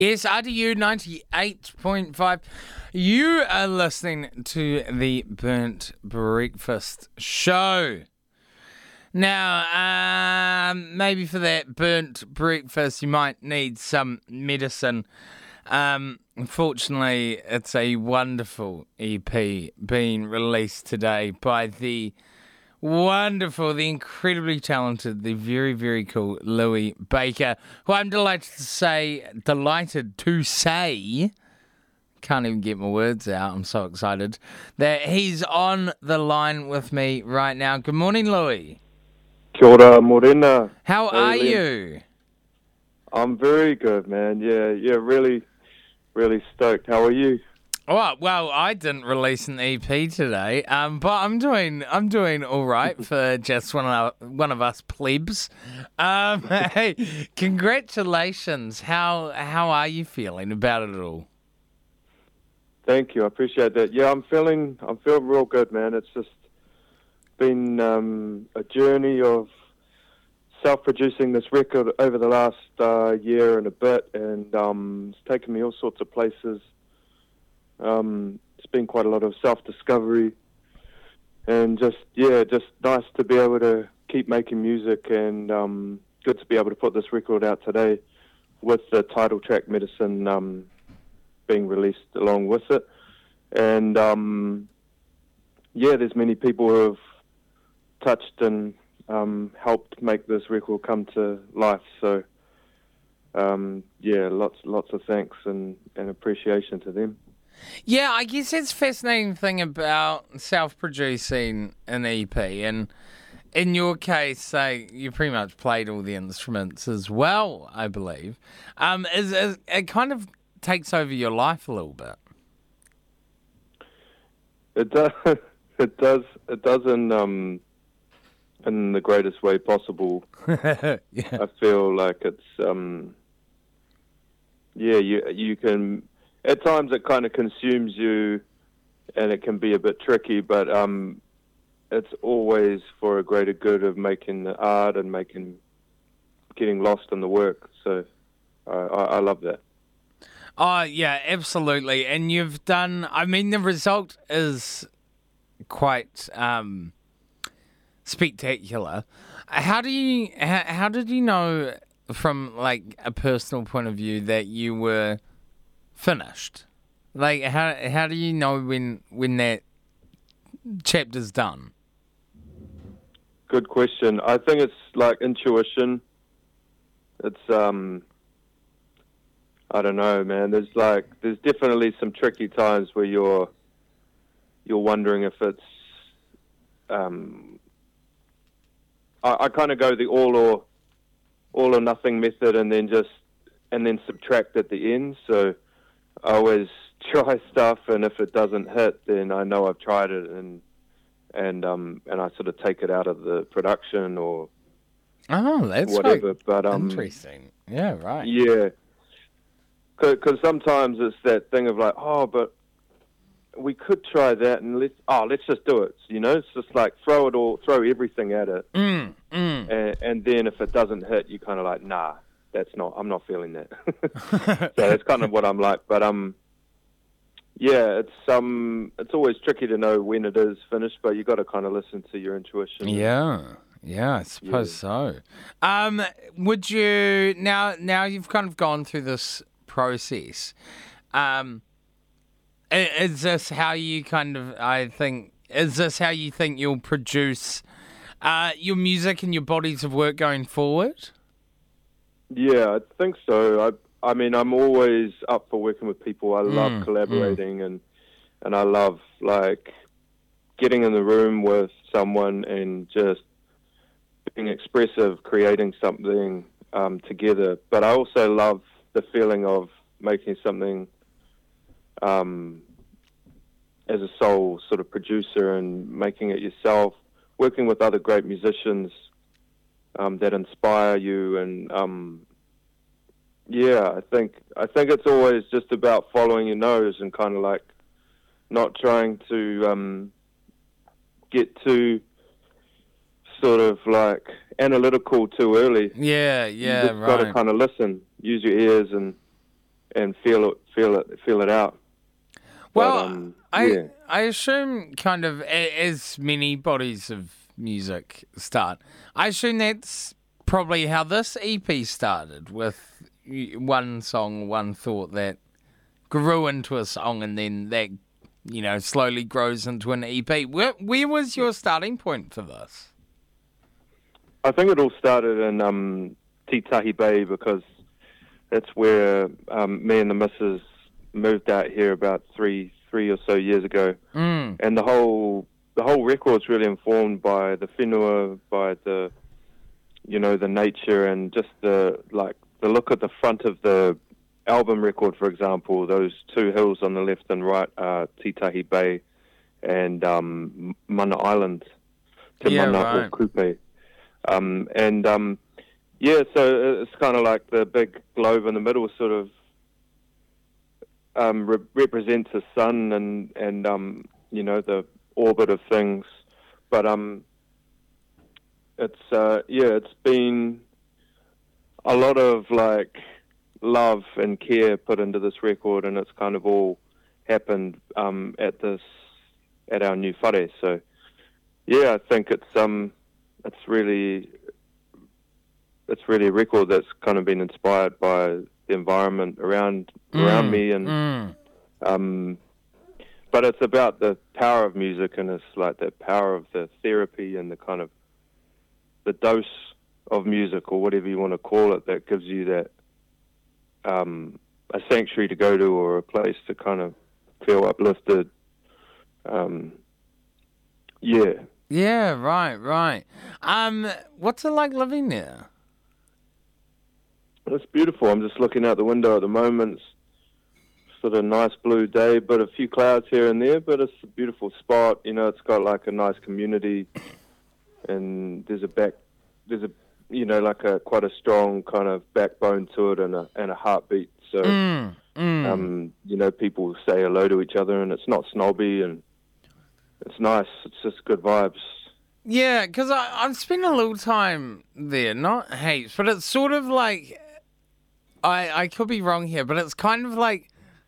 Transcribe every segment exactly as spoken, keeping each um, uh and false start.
Yes, R D U ninety-eight point five. You are listening to the Burnt Breakfast Show. Now, um, maybe for that burnt breakfast, you might need some medicine. Um, unfortunately, it's a wonderful E P being released today by the wonderful, the incredibly talented, the very, very cool Louis Baker, who I'm delighted to say, delighted to say, can't even get my words out, I'm so excited, that he's on the line with me right now. Good morning, Louis. Kia ora, morena. How Hey, are Liam. you? I'm very good, man. Yeah, yeah, really, really stoked. How are you? Oh, well, I didn't release an E P today, um, but I'm doing I'm doing all right for just one of one of us plebs. Um, hey, congratulations! How how are you feeling about it all? Thank you. I appreciate that. Yeah, I'm feeling I'm feeling real good, man. It's just been um, a journey of self-producing this record over the last uh, year and a bit, and um, it's taken me all sorts of places. Um, it's been quite a lot of self-discovery, and just yeah, just nice to be able to keep making music, and um, good to be able to put this record out today with the title track "Medicine" um, being released along with it. And um, yeah, there's many people who have touched and um, helped make this record come to life. So um, yeah, lots lots of thanks and, and appreciation to them. Yeah, I guess that's a fascinating thing about self-producing an E P, and in your case, say you pretty much played all the instruments as well, I believe. Um, is, is it kind of takes over your life a little bit? It does. It does. It does in um, in the greatest way possible. yeah. I feel like it's um, yeah. You you can at times it kind of consumes you, and it can be a bit tricky. But um, it's always for a greater good of making the art and making getting lost in the work. So I, I, I love that. Oh, yeah, absolutely. And you've done, I mean, the result is quite um, spectacular. How do you, how, how did you know from like a personal point of view that you were finished? Like, how how do you know when when that chapter's done? Good question. I think it's like intuition. It's um. I don't know, man. There's like, there's definitely some tricky times where you're, you're wondering if it's, um, I, I kind of go the all or, all or nothing method, and then just, and then subtract at the end. So I always try stuff, and if it doesn't hit, then I know I've tried it, and, and um, and I sort of take it out of the production or Oh, that's whatever. quite But um, interesting. Yeah, right. yeah. Because sometimes it's that thing of like, oh, but we could try that, and let's oh, let's just do it. You know, it's just like throw it all, throw everything at it, Mm, mm. and, and then if it doesn't hit, you kind of like, nah, that's not. I'm not feeling that. So that's kind of what I'm like. But um, yeah, it's um, it's always tricky to know when it is finished, but you got to kind of listen to your intuition. Yeah, yeah, I suppose Yeah. so. Um, would you now? Now you've kind of gone through this process. Um, i- is this how you kind of? I think is this how you think you'll produce uh, your music and your bodies of work going forward? Yeah, I think so. I, I mean, I'm always up for working with people. I love Mm, collaborating, and and I love like getting in the room with someone and just being expressive, creating something um, together. But I also love the feeling of making something um, as a sole sort of producer and making it yourself, working with other great musicians um, that inspire you. And um, yeah, I think I think it's always just about following your nose and kind of like not trying to um, get too sort of like analytical too early. yeah, You yeah, just got to right. kind of listen, use your ears, and and feel it, feel it, feel it out. Well, but, um, I yeah. I assume kind of a- as many bodies of music start, I assume that's probably how this E P started, with one song, one thought that grew into a song, and then that, you know, slowly grows into an E P. Where, where was your starting point for this? I think it all started in um, Titahi Bay, because that's where um, me and the missus moved out here about three three or so years ago, Mm. and the whole the whole record's really informed by the whenua, by the you know the nature, and just the like the look at the front of the album record, for example. Those two hills on the left and right are Titahi Bay and um, Mana Island, Te Yeah, Mana right. or Kupe. Um, and um, yeah, so it's kind of like the big globe in the middle sort of um, re- represents the sun and, and um, you know, the orbit of things. But um, it's, uh, yeah, it's been a lot of like love and care put into this record, and it's kind of all happened um, at this, at our new whare. So yeah, I think it's, um, it's really, it's really a record that's kind of been inspired by the environment around around Mm, me, and mm. um, but it's about the power of music, and it's like the power of the therapy and the kind of the dose of music, or whatever you want to call it, that gives you that um, a sanctuary to go to, or a place to kind of feel uplifted. Um, yeah. Yeah, right, right. Um, what's it like living there? It's beautiful. I'm just looking out the window at the moment. It's sort of a nice blue day, but a few clouds here and there, but it's a beautiful spot. You know, it's got like a nice community, and there's a back, there's a, you know, like a quite a strong kind of backbone to it, and a and a heartbeat. So, Mm, mm. um, you know, people say hello to each other, and it's not snobby, and it's nice. It's just good vibes. Yeah, because I've spent a little time there, not heaps, but it's sort of like, I, I could be wrong here, but it's kind of like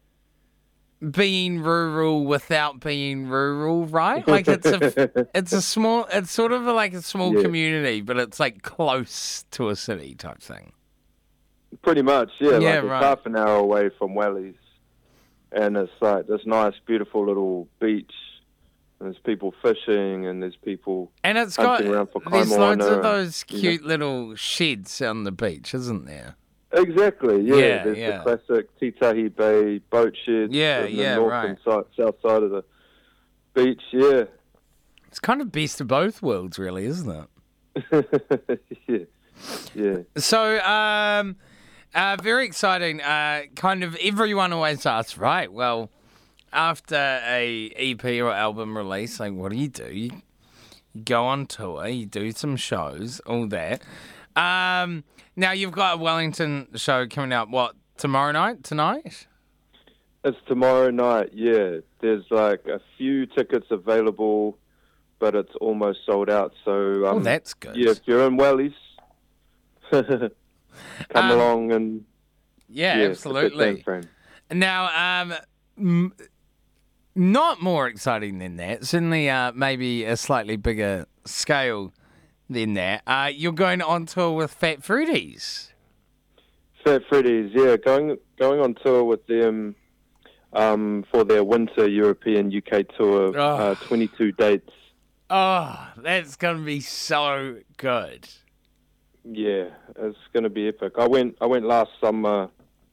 being rural without being rural, right? Like it's a, it's a small, it's sort of like a small Yeah. community, but it's like close to a city type thing. Pretty much, yeah. Yeah, like it's right. half an hour away from Wellies, and it's like this nice, beautiful little beach. And there's people fishing, and there's people And it's got, hunting around for there's loads kaimoana of those and, you know. cute little sheds on the beach, isn't there? Exactly, yeah. Yeah, There's yeah. the classic Titahi Bay boat sheds Yeah, in yeah, the north right. and si- south side of the beach, yeah. It's kind of best of both worlds, really, isn't it? yeah, yeah. So, um, uh, very exciting. Uh, kind of everyone always asks, right? Well, after a E P or album release, like, what do you do? You, you go on tour, you do some shows, all that. Um, now you've got a Wellington show coming up. What, tomorrow night? Tonight? It's tomorrow night, yeah. There's like a few tickets available, but it's almost sold out. So, um, oh, that's good. yeah, if you're in Wellies, come Um, along and Yeah, yeah, it's a big absolutely. time frame. Now, um, m- not more exciting than that. Certainly, uh, maybe a slightly bigger scale than that. Uh, you're going on tour with Fat Fruities. Fat Freddy's, yeah, going going on tour with them um, for their winter European U K tour, Oh. uh, twenty-two dates. Oh, that's going to be so good. Yeah, it's going to be epic. I went I went last summer,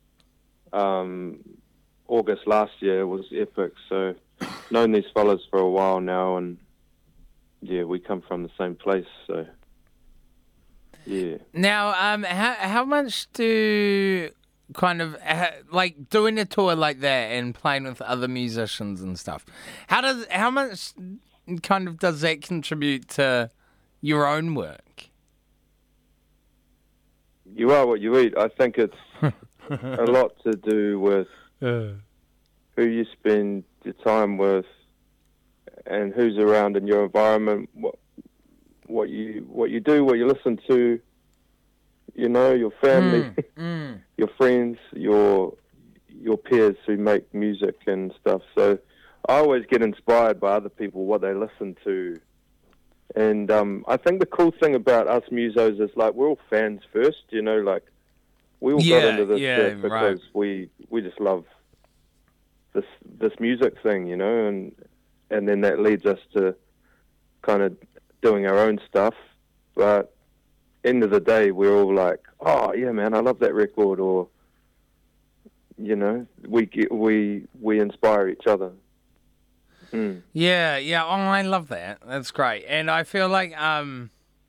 um, August last year. It was epic. So, known these fellas for a while now, and yeah, we come from the same place. So, yeah. Now, um, how how much do kind of uh, like doing a tour like that and playing with other musicians and stuff? How does how much kind of does that contribute to your own work? You are what you eat. I think it's a lot to do with who you spend your time with, and who's around in your environment, what what you what you do, what you listen to, you know, your family, Mm, mm. your friends, your your peers who make music and stuff. So I always get inspired by other people, what they listen to. And um, I think the cool thing about us musos is, like, we're all fans first, you know, like, we all Yeah, got into this yeah, shit because right. we we just love this this music thing, you know, and and then that leads us to kind of doing our own stuff. But end of the day, we're all like, oh yeah, man, I love that record, or you know, we get, we we inspire each other. Mm. Yeah, yeah. Oh, I love that. That's great. And I feel like, um,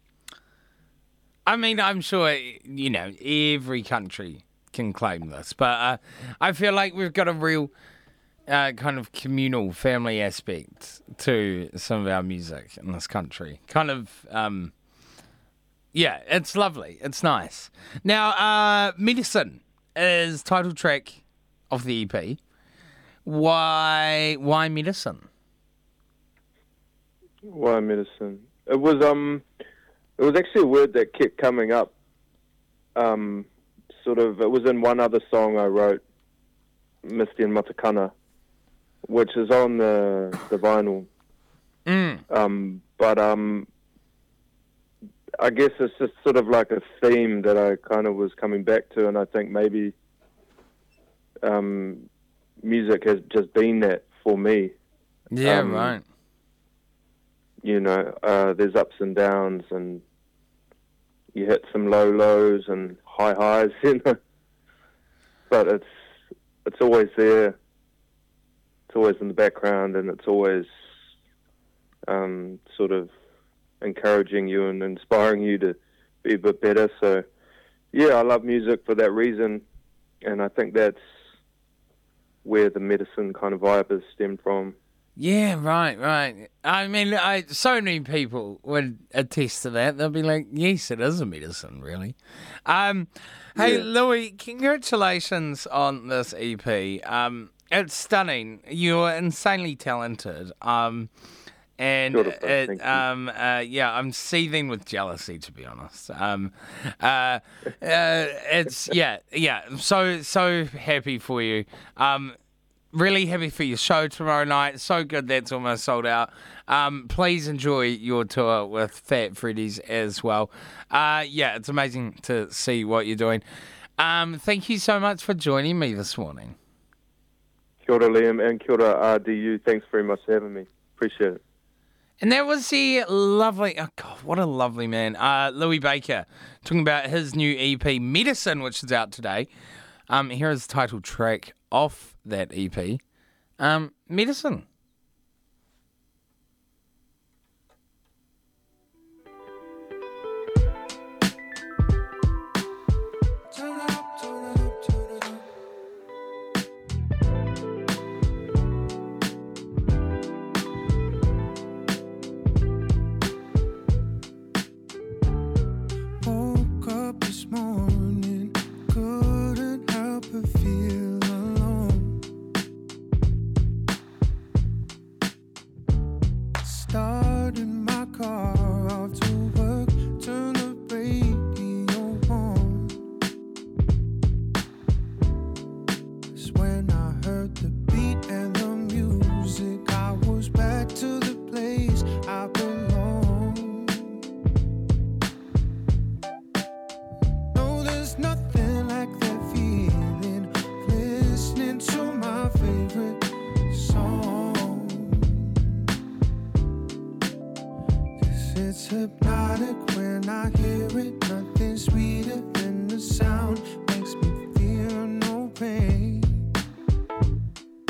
I mean, I'm sure, you know, every country can claim this, but uh, I feel like we've got a real uh, kind of communal family aspect to some of our music in this country. Kind of, um, yeah, it's lovely. It's nice. Now, uh, Medicine is title track of the E P. Why, why Medicine? Why medicine? It was um, it was actually a word that kept coming up. Um, sort of, it was in one other song I wrote, Misty and Matakana, which is on the the vinyl. Mm. Um, but um, I guess it's just sort of like a theme that I kind of was coming back to, and I think maybe um, music has just been that for me. Yeah, Um, right. You know, uh, there's ups and downs, and you hit some low lows and high highs, you know. But it's it's always there. It's always in the background, and it's always um, sort of encouraging you and inspiring you to be a bit better. So, yeah, I love music for that reason, and I think that's where the medicine kind of vibe has stemmed from. Yeah, right, right. I mean, I, so many people would attest to that. They'll be like, yes, it is a medicine, really. Um, hey, Yeah. Louis, congratulations on this E P. Um, it's stunning. You're insanely talented. Um, and Sort of, thank it, you. um, uh, yeah, I'm seething with jealousy, to be honest. Um, uh, uh, it's, yeah, yeah, so, so happy for you. Um, Really happy for your show tomorrow night. So good that's almost sold out. Um, please enjoy your tour with Fat Freddy's as well. Uh, yeah, it's amazing to see what you're doing. Um, thank you so much for joining me this morning. Kia ora, Liam, and kia ora, R D U. Thanks very much for having me. Appreciate it. And that was the lovely, oh God, what a lovely man, uh, Louis Baker, talking about his new E P, Medicine, which is out today. Um, here is the title track off that E P, um, Medicine. Woke up this morning, couldn't help but feel alone. Started my car off to work, turn the radio on. It's when I heard the beat and the music, I was back to the place I belong. No, there's nothing like that feeling, listening to my favorite song. 'Cause it's hypnotic when I hear it, nothing sweeter than the sound, makes me feel no pain.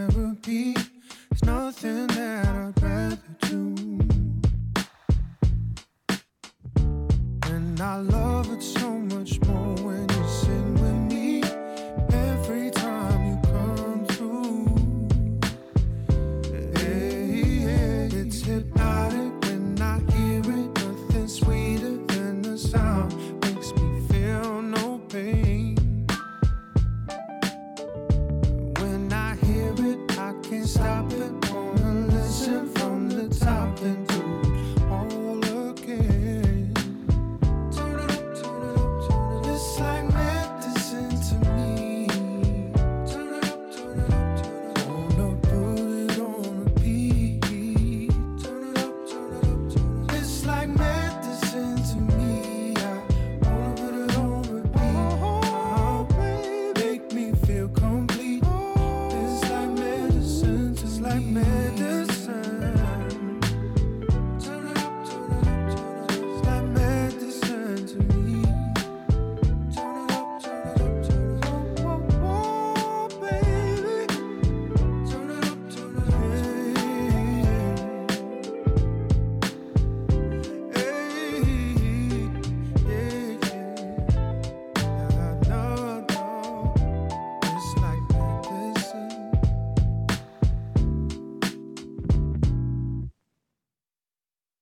therapy.